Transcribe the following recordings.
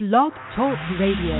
Blog Talk Radio.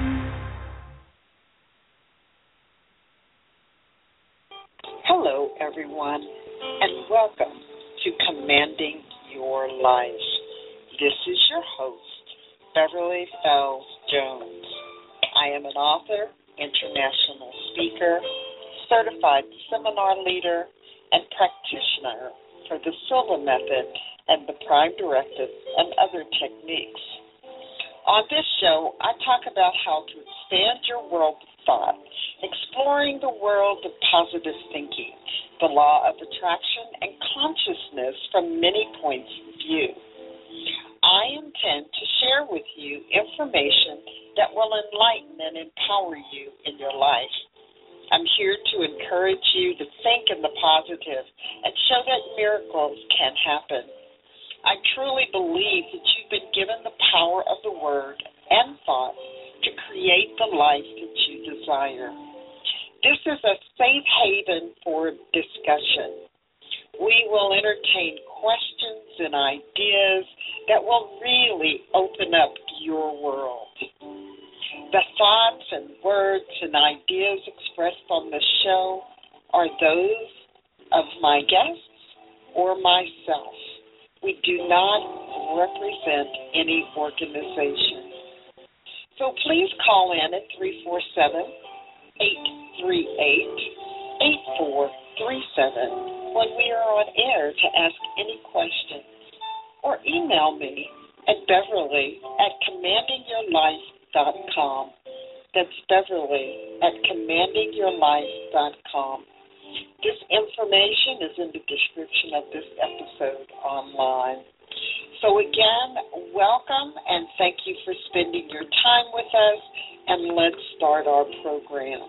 Hello, everyone, and welcome to Commanding Your Life. This is your host, Beverly Fells Jones. I am an author, international speaker, certified seminar leader, and practitioner for the Silva Method and the Prime Directive and other techniques. On this show, I talk about how to expand your world of thought, exploring the world of positive thinking, the law of attraction, and consciousness from many points of view. I intend to share with you information that will enlighten and empower you in your life. I'm here to encourage you to think in the positive and show that miracles can happen. I truly believe that you've been given the power of the word and thought to create the life that you desire. This is a safe haven for discussion. We will entertain questions and ideas that will really open up your world. The thoughts and words and ideas expressed on the show are those of my guests or myself. We do not represent any organization. So please call in at 347-838-8437 when we are on air to ask any questions, or email me at beverly@commandingyourlife.com. That's beverly@commandingyourlife.com. This information is in the description of this episode online. So again, welcome and thank you for spending your time with us, and let's start our program.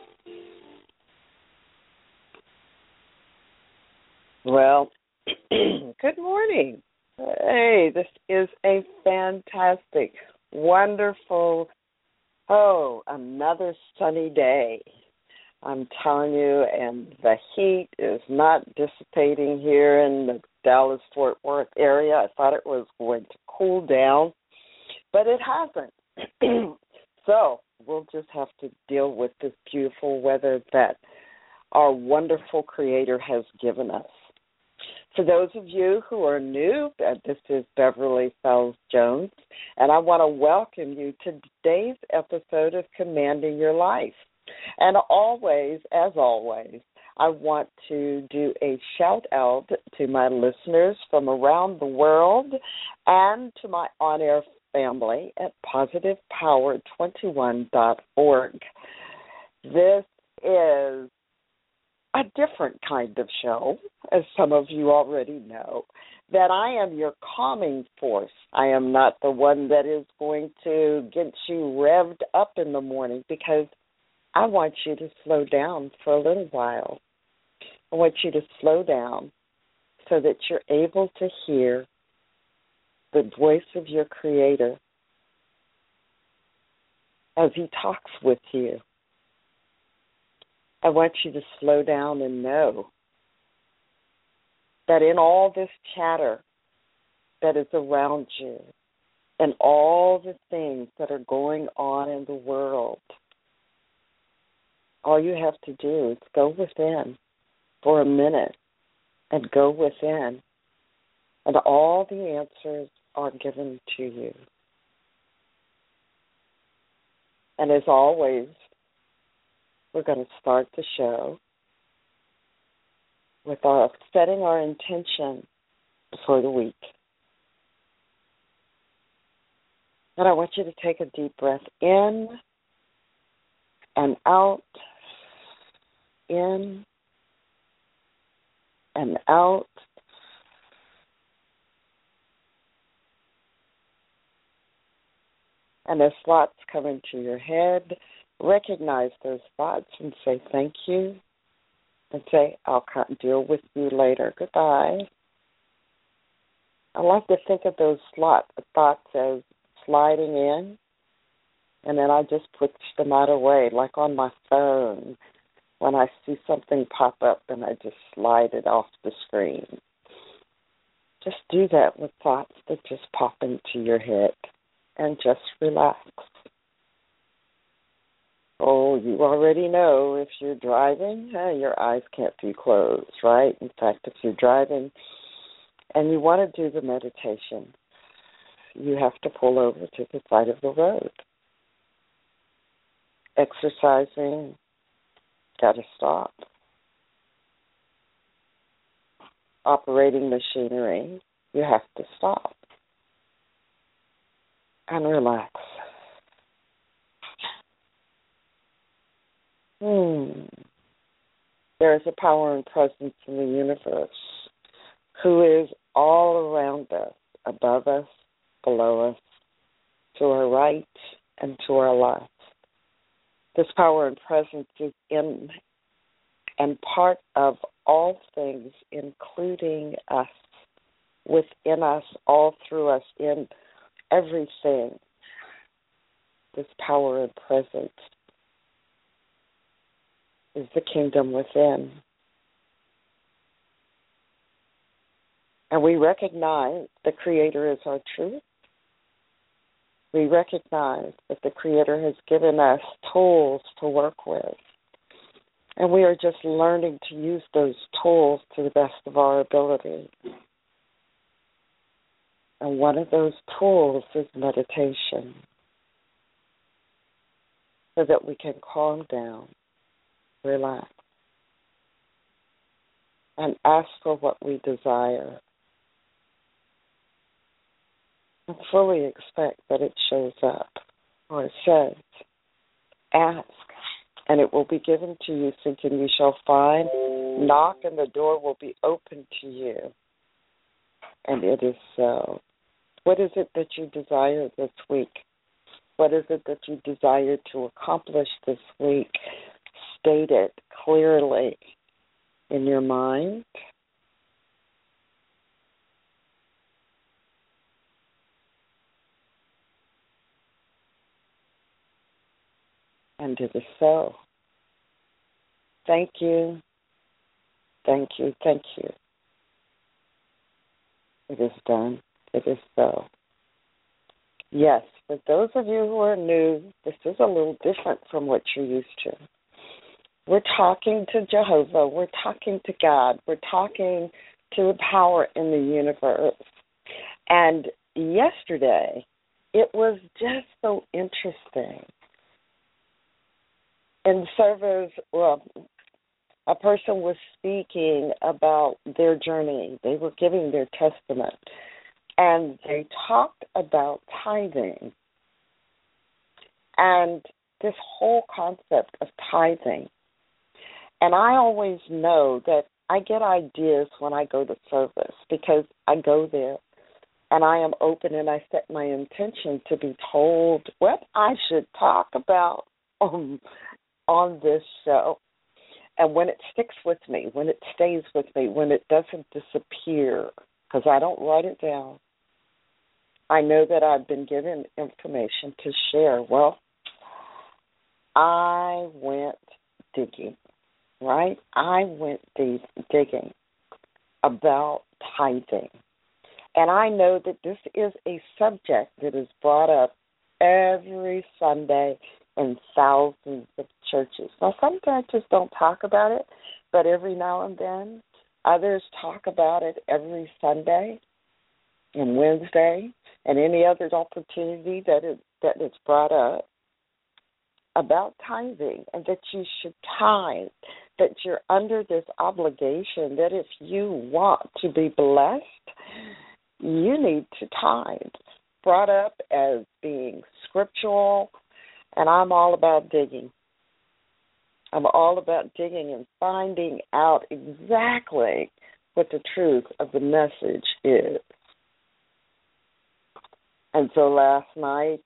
Well, good morning. Hey, this is a fantastic, wonderful, another sunny day. I'm telling you, and the heat is not dissipating here in the Dallas-Fort Worth area. I thought it was going to cool down, but it hasn't. So we'll just have to deal with this beautiful weather that our wonderful Creator has given us. For those of you who are new, this is Beverly Fells Jones, and I want to welcome you to today's episode of Commanding Your Life. And always, as always, I want to do a shout-out to my listeners from around the world and to my on-air family at positivepower21.org. This is a different kind of show, as some of you already know, that I am your calming force. I am not the one that is going to get you revved up in the morning, because I want you to slow down for a little while. I want you to slow down so that you're able to hear the voice of your Creator as He talks with you. I want you to slow down and know that in all this chatter that is around you and all the things that are going on in the world, all you have to do is go within for a minute and go within, and all the answers are given to you. And as always, we're going to start the show with setting our intention for the week. And I want you to take a deep breath in and out, in and out. And as thoughts come into your head, recognize those thoughts and say thank you, and say, I'll deal with you later. Goodbye. I like to think of those thoughts as sliding in, and then I just push them out of the way, like on my phone. When I see something pop up, and I just slide it off the screen. Just do that with thoughts that just pop into your head. and just relax. Oh, you already know if you're driving, your eyes can't be closed, right? In fact, if you're driving and you want to do the meditation, you have to pull over to the side of the road. Exercising, got to stop. Operating machinery, you have to stop and relax. There is a power and presence in the universe who is all around us, above us, below us, to our right and to our left. This power and presence is in and part of all things, including us, within us, all through us, in everything. This power and presence is the kingdom within. And we recognize the Creator is our truth. We recognize that the Creator has given us tools to work with. And we are just learning to use those tools to the best of our ability. And one of those tools is meditation, so that we can calm down, relax, and ask for what we desire. And fully expect that it shows up, or it says, ask, and it will be given to you. Seek and you shall find. Knock, and the door will be open to you. And it is so. What is it that you desire this week? What is it that you desire to accomplish this week? State it clearly in your mind. And it is so. Thank you. Thank you. Thank you. It is done. It is so. Yes, for those of you who are new, this is a little different from what you're used to. We're talking to Jehovah. We're talking to God. We're talking to the power in the universe. And yesterday, it was just so interesting. In service, a person was speaking about their journey. They were giving their testament. And they talked about tithing. And this whole concept of tithing. And I always know that I get ideas when I go to service, because I go there and I am open and I set my intention to be told what I should talk about on this show. And when it sticks with me, when it stays with me, when it doesn't disappear, because I don't write it down, I know that I've been given information to share. Well, I went digging, right? I went digging about tithing. And I know that this is a subject that is brought up every Sunday in thousands of churches. Now, some churches don't talk about it, but every now and then, others talk about it every Sunday and Wednesday and any other opportunity that is brought up about tithing, and that you should tithe, that you're under this obligation that if you want to be blessed, you need to tithe. Brought up as being scriptural, and I'm all about digging. I'm all about digging and finding out exactly what the truth of the message is. And so last night,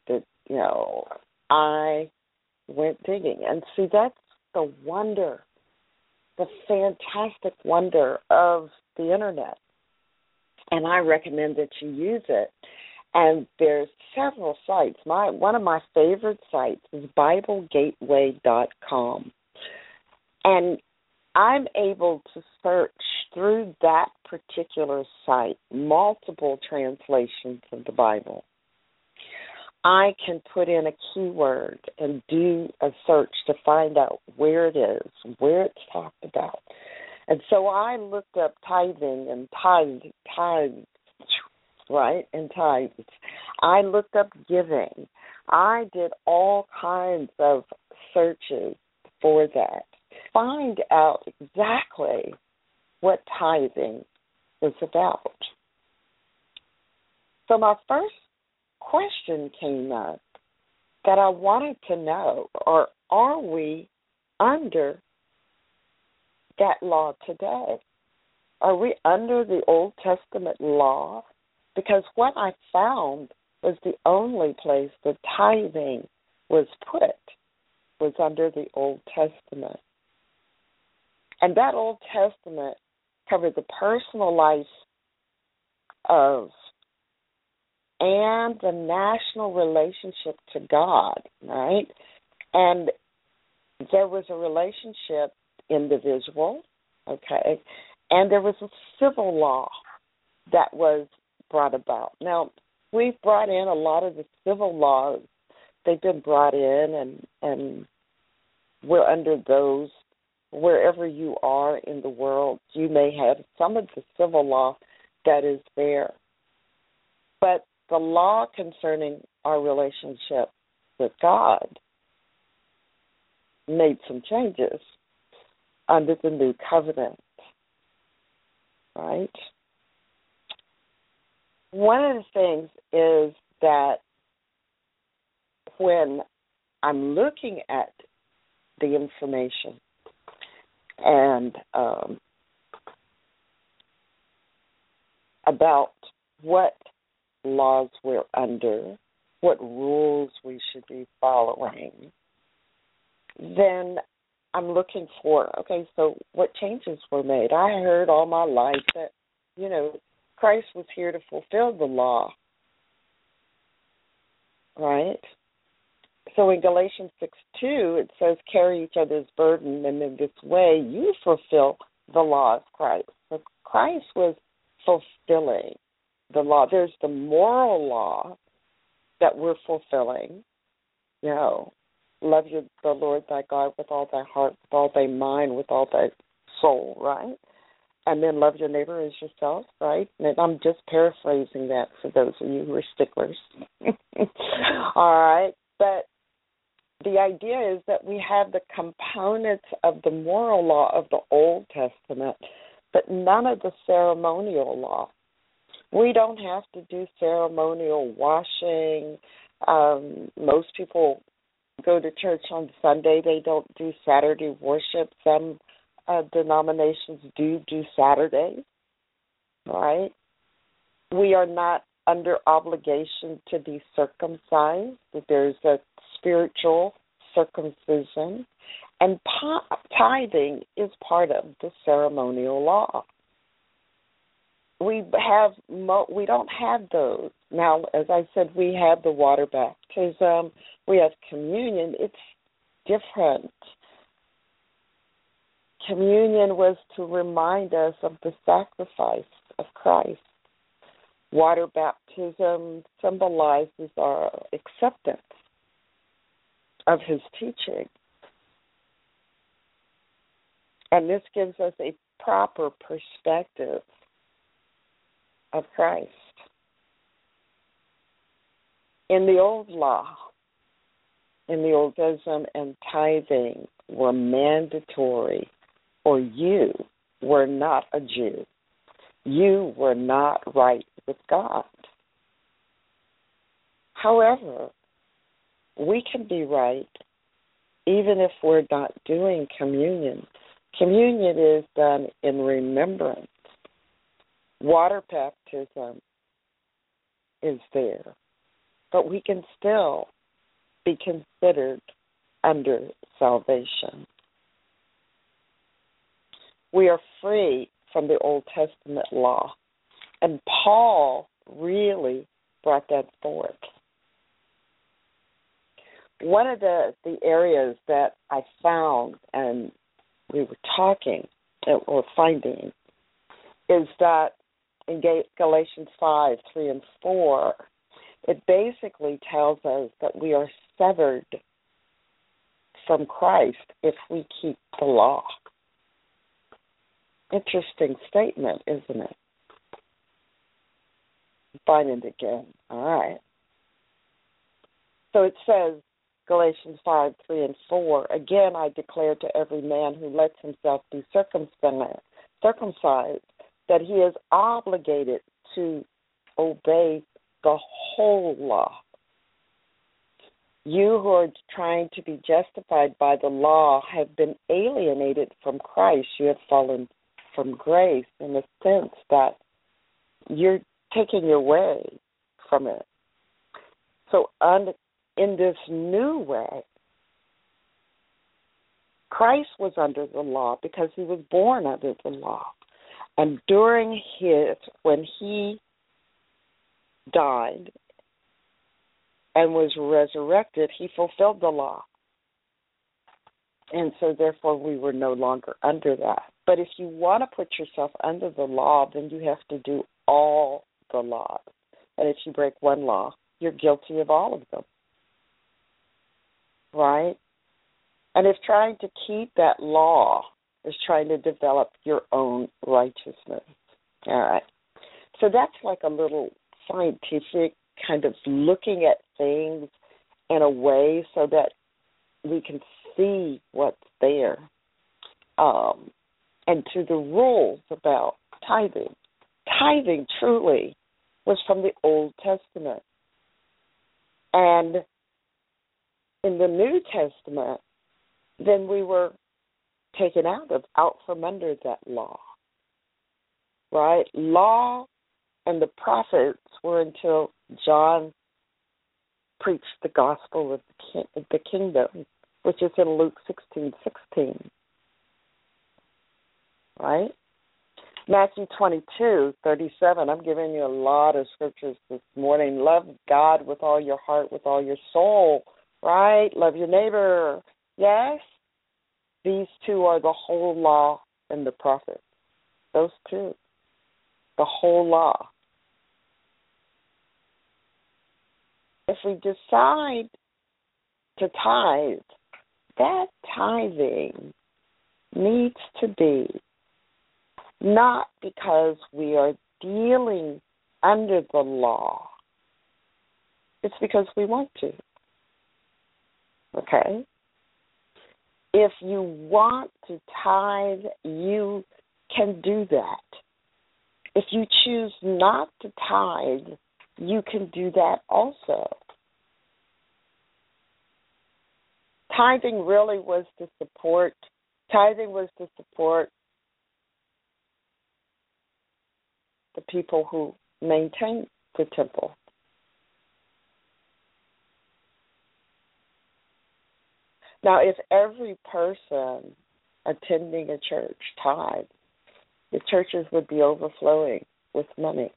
I went digging. And see, that's the wonder, the fantastic wonder of the Internet. And I recommend that you use it. And there's several sites. One of my favorite sites is BibleGateway.com. And I'm able to search through that particular site multiple translations of the Bible. I can put in a keyword and do a search to find out where it is, where it's talked about. And so I looked up tithing and tithes, right, and tithes. I looked up giving. I did all kinds of searches for that. Find out exactly what tithing was about. So my first question came up that I wanted to know, or are we under that law today? Are we under the Old Testament law? Because what I found was the only place the tithing was put was under the Old Testament. And that Old Testament covered the personal life of and the national relationship to God, right? And there was a relationship, individual, okay, and there was a civil law that was brought about. Now, we've brought in a lot of the civil laws. They've been brought in, and we're under those. Wherever you are in the world, you may have some of the civil law that is there. But the law concerning our relationship with God made some changes under the new covenant, right? One of the things is that when I'm looking at the information and about what laws we're under, what rules we should be following, then I'm looking for, okay, so what changes were made? I heard all my life that, Christ was here to fulfill the law, right? So in Galatians 6:2, it says, carry each other's burden, and in this way you fulfill the law of Christ. So Christ was fulfilling the law. There's the moral law that we're fulfilling. Love the Lord thy God with all thy heart, with all thy mind, with all thy soul, right? And then love your neighbor as yourself, right? And I'm just paraphrasing that for those of you who are sticklers. All right. But the idea is that we have the components of the moral law of the Old Testament, but none of the ceremonial law. We don't have to do ceremonial washing. Most people go to church on Sunday. They don't do Saturday worship. Some denominations do Saturdays, right? We are not under obligation to be circumcised. There's a spiritual circumcision. And tithing is part of the ceremonial law. We don't have those. Now, as I said, we have the water baptism. We have communion. It's different. Communion was to remind us of the sacrifice of Christ. Water baptism symbolizes our acceptance of his teaching. And this gives us a proper perspective of Christ. In the old law, in the Old Testament, and tithing were mandatory, or you were not a Jew. You were not right with God. However, we can be right even if we're not doing communion. Communion is done in remembrance. Water baptism is there, but we can still be considered under salvation. We are free from the Old Testament law, and Paul really brought that forth. One of the areas that I found, and we were talking or finding, is that in Galatians 5:3 and 4, It basically tells us that we are severed from Christ if we keep the law. Interesting statement, isn't it? Find it again. All right. So it says, Galatians 5:3-4, again I declare to every man who lets himself be circumcised that he is obligated to obey the whole law. You who are trying to be justified by the law have been alienated from Christ. You have fallen from grace in the sense that you're taking your way from it. So in this new way, Christ was under the law because he was born under the law. And when he died and was resurrected, he fulfilled the law. And so therefore we were no longer under that. But if you want to put yourself under the law, then you have to do all the laws. And if you break one law, you're guilty of all of them. Right? And if trying to keep that law is trying to develop your own righteousness. All right. So that's like a little scientific kind of looking at things in a way so that we can see what's there. And to the rules about tithing. Tithing truly was from the Old Testament. And in the New Testament, then we were taken out from under that law. Right? Law and the prophets were until John preached the gospel of the kingdom, which is in Luke 16:16. Right? Matthew 22:37. I'm giving you a lot of scriptures this morning. Love God with all your heart, with all your soul. Right? Love your neighbor. Yes? These two are the whole law and the prophets. Those two. The whole law. If we decide to tithe, that tithing needs to be not because we are dealing under the law. It's because we want to. Okay? If you want to tithe, you can do that. If you choose not to tithe, you can do that also. Tithing really was to support the people who maintain the temple. Now, if every person attending a church tithed, the churches would be overflowing with money.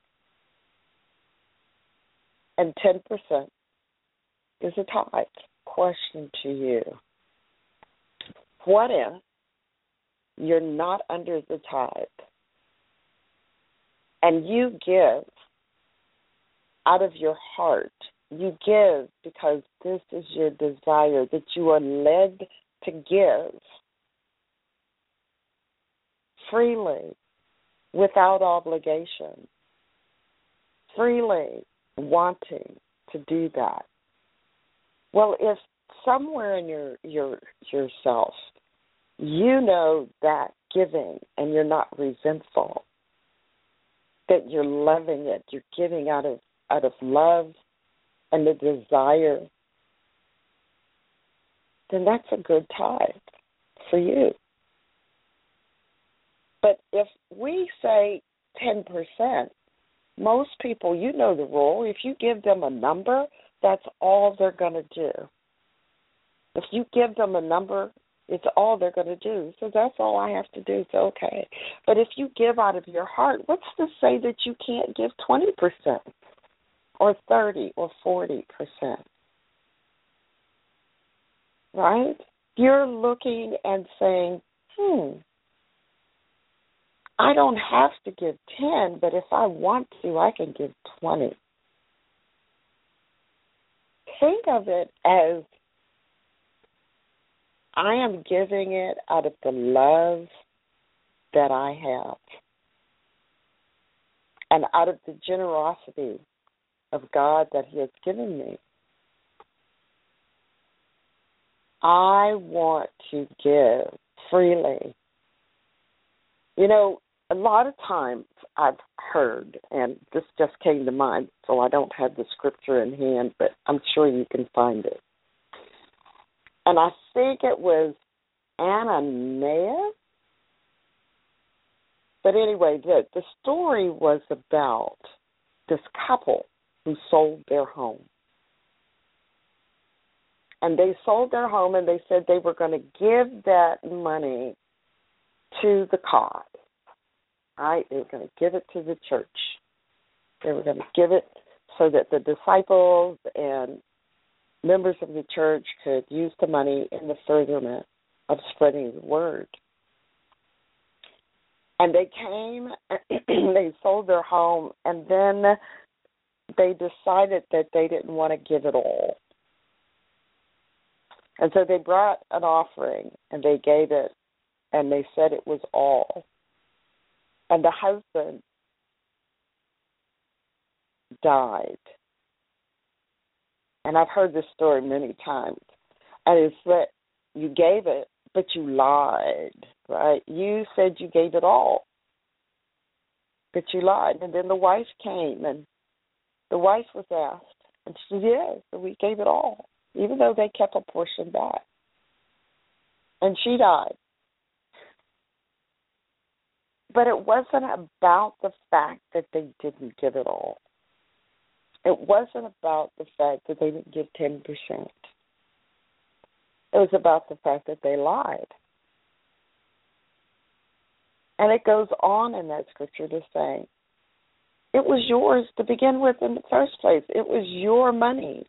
And 10% is a tithe. Question to you. What if you're not under the tithe and you give out of your heart? You give because this is your desire, that you are led to give freely, without obligation, freely wanting to do that. Well, if somewhere in yourself you know that giving and you're not resentful, that you're loving it, you're giving out of love and the desire, then that's a good tithe for you. But if we say 10%, most people, you know the rule. If you give them a number, that's all they're going to do. If you give them a number, it's all they're going to do. So that's all I have to do. It's okay. But if you give out of your heart, what's to say that you can't give 20% or 30 or 40%? Right? You're looking and saying, I don't have to give 10, but if I want to, I can give 20. think of it as I am giving it out of the love that I have and out of the generosity of God that He has given me. I want to give freely. You know, a lot of times I've heard, and this just came to mind, so I don't have the scripture in hand, but I'm sure you can find it. And I think it was Ananias. But anyway, the story was about this couple who sold their home. And they sold their home, and they said they were going to give that money to the cause. Right? They were going to give it to the church. They were going to give it so that the disciples and members of the church could use the money in the furtherance of spreading the word. And they came, they sold their home, and then they decided that they didn't want to give it all. And so they brought an offering, and they gave it, and they said it was all. And the husband died. And I've heard this story many times. And it's that you gave it, but you lied, right? You said you gave it all, but you lied. And then the wife came, and the wife was asked, and she did, so we gave it all, even though they kept a portion back. And she died. But it wasn't about the fact that they didn't give it all. It wasn't about the fact that they didn't give 10%. It was about the fact that they lied. And it goes on in that scripture to say, it was yours to begin with in the first place. It was your money,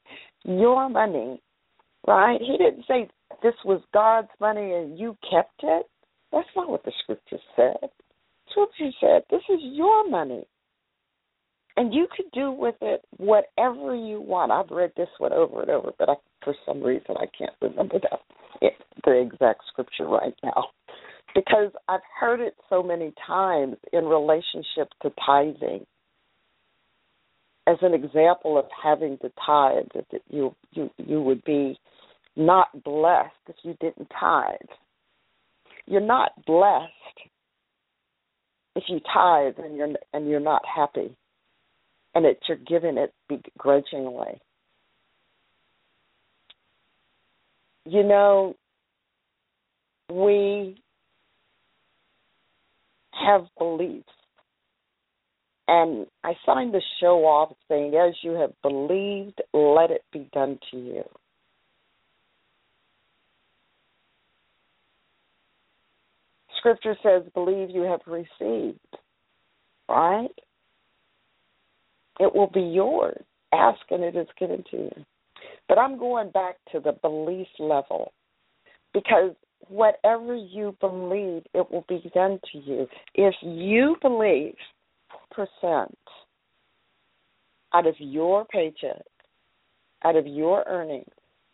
right? He didn't say this was God's money and you kept it. That's not what the scripture said. Scripture said, this is your money. And you could do with it whatever you want. I've read this one over and over, but for some reason I can't remember the exact scripture right now. Because I've heard it so many times in relationship to tithing. As an example of having to tithe, that you would be not blessed if you didn't tithe. You're not blessed if you tithe and you're not happy, and that you're giving it begrudgingly. You know, we have beliefs. And I signed the show off saying, as you have believed, let it be done to you. Scripture says, believe you have received, right? It will be yours. Ask and it is given to you. But I'm going back to the belief level, because whatever you believe, it will be done to you. If you believe percent out of your paycheck, out of your earnings,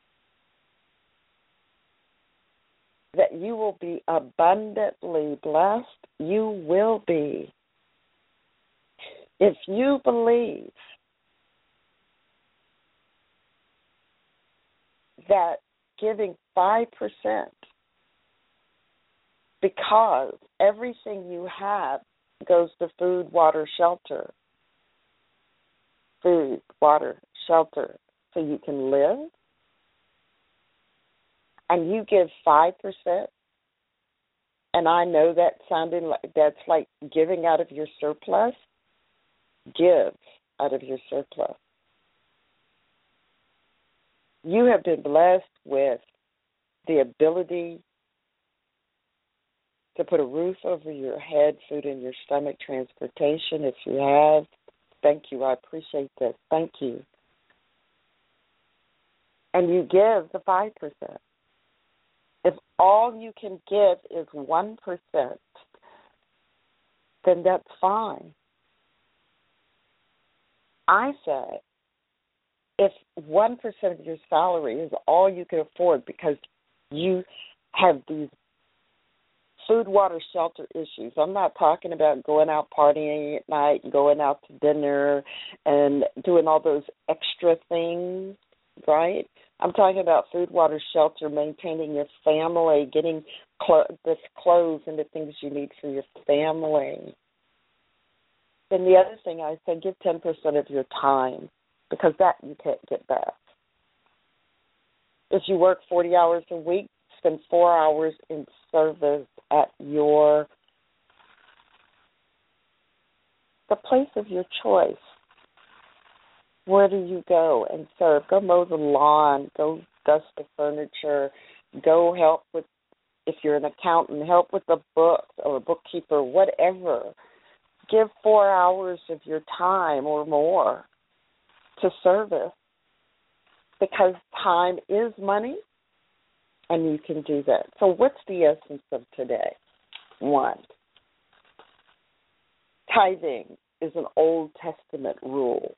that you will be abundantly blessed, you will be. If you believe that giving 5%, because everything you have goes to food, water, shelter. Food, water, shelter, so you can live. And you give 5%, and I know that sounding like that's like giving out of your surplus. Give out of your surplus. You have been blessed with the ability to put a roof over your head, food in your stomach, transportation if you have. Thank you. I appreciate that. Thank you. And you give the 5%. If all you can give is 1%, then that's fine. I say, if 1% of your salary is all you can afford because you have these food, water, shelter issues. I'm not talking about going out partying at night, going out to dinner, and doing all those extra things, right? I'm talking about food, water, shelter, maintaining your family, getting the clothes and the things you need for your family. And the other thing I said, give 10% of your time, because that you can't get back. If you work 40 hours a week, spend 4 hours in service at the place of your choice. Where do you go and serve? Go mow the lawn, go dust the furniture, go help with, if you're an accountant, help with the books or a bookkeeper, whatever. Give 4 hours of your time or more to service, because time is money. And you can do that. So what's the essence of today? 1, tithing is an Old Testament rule.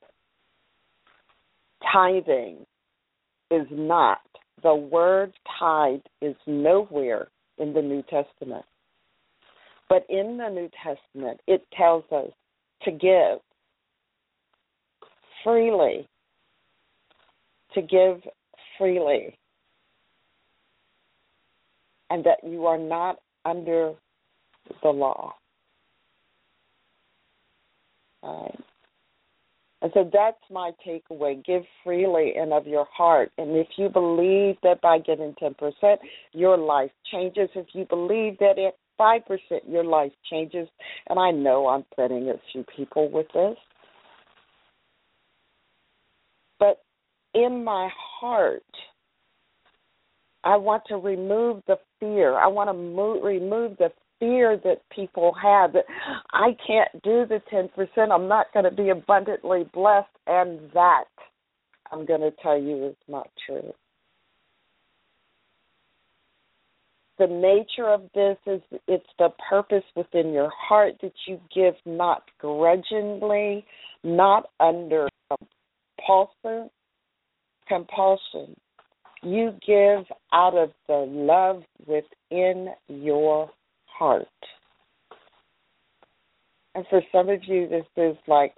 Tithing is not. The word tithe is nowhere in the New Testament. But in the New Testament, it tells us to give freely. To give freely. And that you are not under the law. All right. And so that's my takeaway. Give freely and of your heart. And if you believe that by giving 10%, your life changes. If you believe that at 5%, your life changes. And I know I'm threatening a few people with this. But in my heart, I want to remove the fear. I want to remove the fear that people have, that I can't do the 10%. I'm not going to be abundantly blessed. And that, I'm going to tell you, is not true. The nature of this is it's the purpose within your heart that you give not grudgingly, not under compulsion. You give out of the love within your heart. And for some of you, this is like,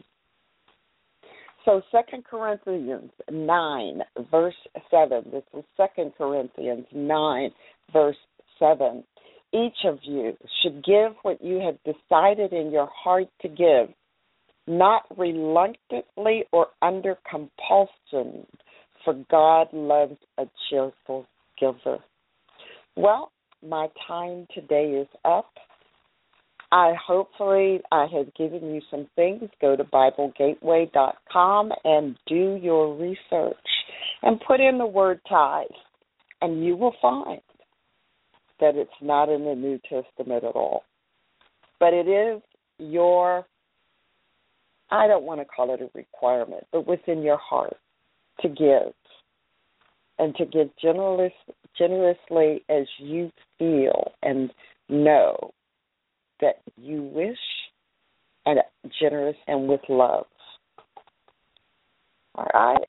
So 2 Corinthians 9, verse 7. This is 2 Corinthians 9, verse 7. Each of you should give what you have decided in your heart to give, not reluctantly or under compulsion, for God loves a cheerful giver. Well, my time today is up. Hopefully I have given you some things. Go to BibleGateway.com and do your research and put in the word tithe, and you will find that it's not in the New Testament at all. But it is your, I don't want to call it a requirement, but within your heart to give, and to give generously as you feel and know that you wish, and generous and with love. All right.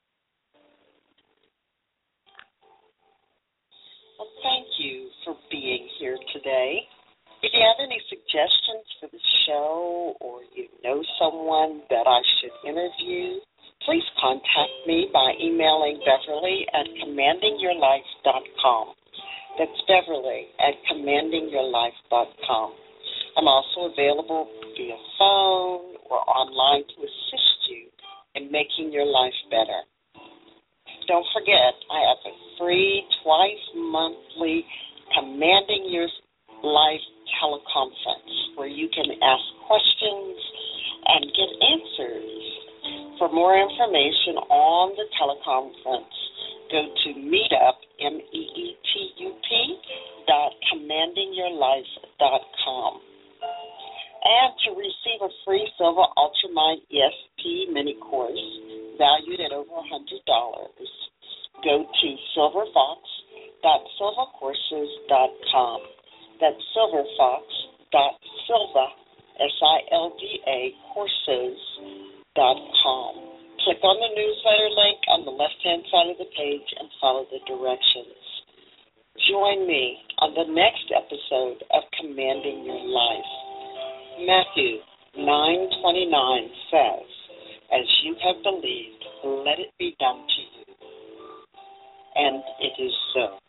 Well, thank you for being here today. If you have any suggestions for the show, or you know someone that I should interview, please contact me by emailing Beverly at commandingyourlife.com. That's Beverly at commandingyourlife.com. I'm also available via phone or online to assist you in making your life better. Don't forget, I have a free twice-monthly Commanding Your Life teleconference where you can ask questions and get answers. For more information on the teleconference, go to meetup, meetup.commandingyourlife.com. And to receive a free Silver Ultramind ESP mini course valued at over $100, go to silverfox.silvacourses.com. That's silverfox.silva, SILVA, courses.com. Click on the newsletter link on the left-hand side of the page and follow the directions. Join me on the next episode of Commanding Your Life. Matthew 9:29 says, "As you have believed, let it be done to you." And it is so.